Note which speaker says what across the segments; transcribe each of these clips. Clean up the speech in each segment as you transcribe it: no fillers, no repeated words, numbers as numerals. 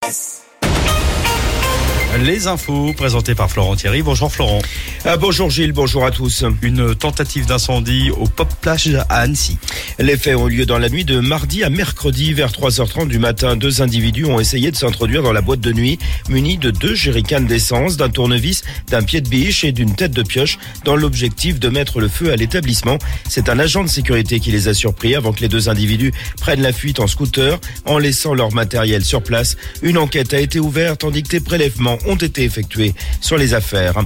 Speaker 1: Les infos présentées par Florent Thierry. Bonjour Florent.
Speaker 2: Bonjour Gilles, bonjour à tous.
Speaker 1: Une tentative d'incendie au Pop Plage à Annecy.
Speaker 2: Les faits ont lieu dans la nuit de mardi à mercredi vers 3h30 du matin. 2 individus ont essayé de s'introduire dans la boîte de nuit munis de 2 jerrycans d'essence, d'un tournevis, d'un pied de biche et d'une tête de pioche dans l'objectif de mettre le feu à l'établissement. C'est un agent de sécurité qui les a surpris avant que les 2 individus prennent la fuite en scooter en laissant leur matériel sur place. Une enquête a été ouverte tandis que des prélèvements ont été effectués sur les affaires.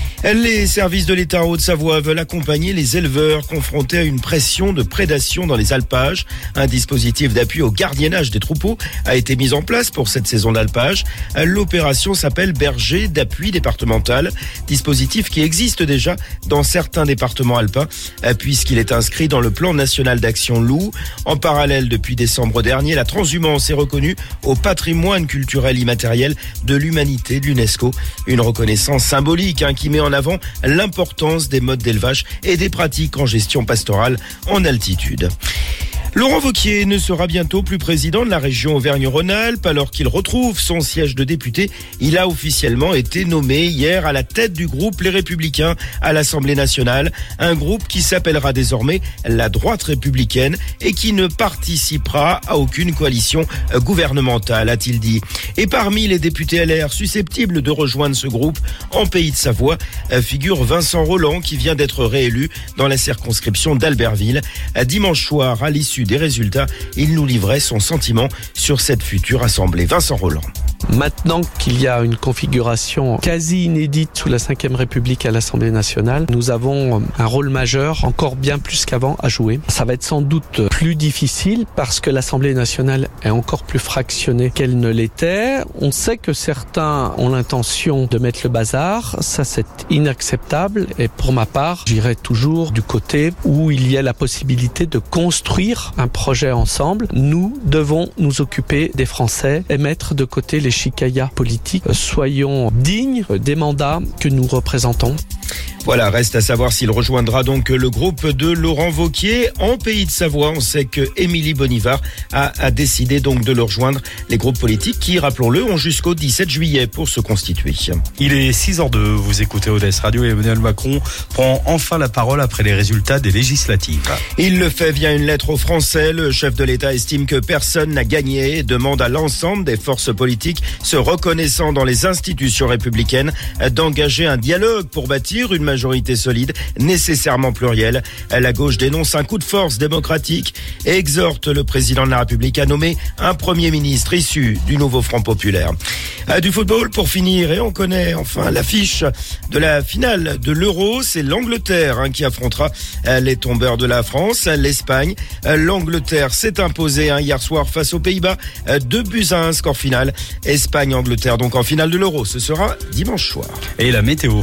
Speaker 2: Les services de l'État en Haute-Savoie veulent accompagner les éleveurs confrontés à une pression de prédation dans les alpages. Un dispositif d'appui au gardiennage des troupeaux a été mis en place pour cette saison d'alpage. L'opération s'appelle Berger d'appui départemental, dispositif qui existe déjà dans certains départements alpins puisqu'il est inscrit dans le plan national d'action loup. En parallèle, depuis décembre dernier, la transhumance est reconnue au patrimoine culturel immatériel de l'humanité de l'UNESCO. Une reconnaissance symbolique qui met en avant l'importance des modes d'élevage et des pratiques en gestion pastorale en altitude. Laurent Wauquiez ne sera bientôt plus président de la région Auvergne-Rhône-Alpes alors qu'il retrouve son siège de député. Il a officiellement été nommé hier à la tête du groupe Les Républicains à l'Assemblée nationale. Un groupe qui s'appellera désormais la droite républicaine et qui ne participera à aucune coalition gouvernementale, a-t-il dit. Et parmi les députés LR susceptibles de rejoindre ce groupe en Pays de Savoie figure Vincent Rolland qui vient d'être réélu dans la circonscription d'Albertville. Dimanche soir, à l'issue des résultats, il nous livrait son sentiment sur cette future assemblée. Vincent Rolland.
Speaker 3: Maintenant qu'il y a une configuration quasi inédite sous la Ve République à l'Assemblée nationale, nous avons un rôle majeur, encore bien plus qu'avant, à jouer. Ça va être sans doute plus difficile parce que l'Assemblée nationale est encore plus fractionnée qu'elle ne l'était. On sait que certains ont l'intention de mettre le bazar. Ça, c'est inacceptable. Et pour ma part, j'irai toujours du côté où il y a la possibilité de construire un projet ensemble. Nous devons nous occuper des Français et mettre de côté les chicayas politiques. Soyons dignes des mandats que nous représentons.
Speaker 2: Voilà, reste à savoir s'il rejoindra donc le groupe de Laurent Wauquiez en Pays de Savoie. On sait que Émilie Bonivard a décidé donc de le rejoindre. Les groupes politiques qui, rappelons-le, ont jusqu'au 17 juillet pour se constituer.
Speaker 1: Il est 6h02, vous écoutez ODS Radio et Emmanuel Macron prend enfin la parole après les résultats des législatives.
Speaker 2: Il le fait via une lettre aux Français. Le chef de l'État estime que personne n'a gagné et demande à l'ensemble des forces politiques se reconnaissant dans les institutions républicaines d'engager un dialogue pour bâtir une majorité solide, nécessairement plurielle. La gauche dénonce un coup de force démocratique et exhorte le président de la République à nommer un Premier ministre issu du nouveau Front populaire. Du football pour finir, et on connaît enfin l'affiche de la finale de l'Euro. C'est l'Angleterre qui affrontera les tombeurs de la France, l'Espagne. L'Angleterre s'est imposée hier soir face aux Pays-Bas, 2-1, score final. Espagne-Angleterre donc en finale de l'Euro. Ce sera dimanche soir.
Speaker 1: Et la météo.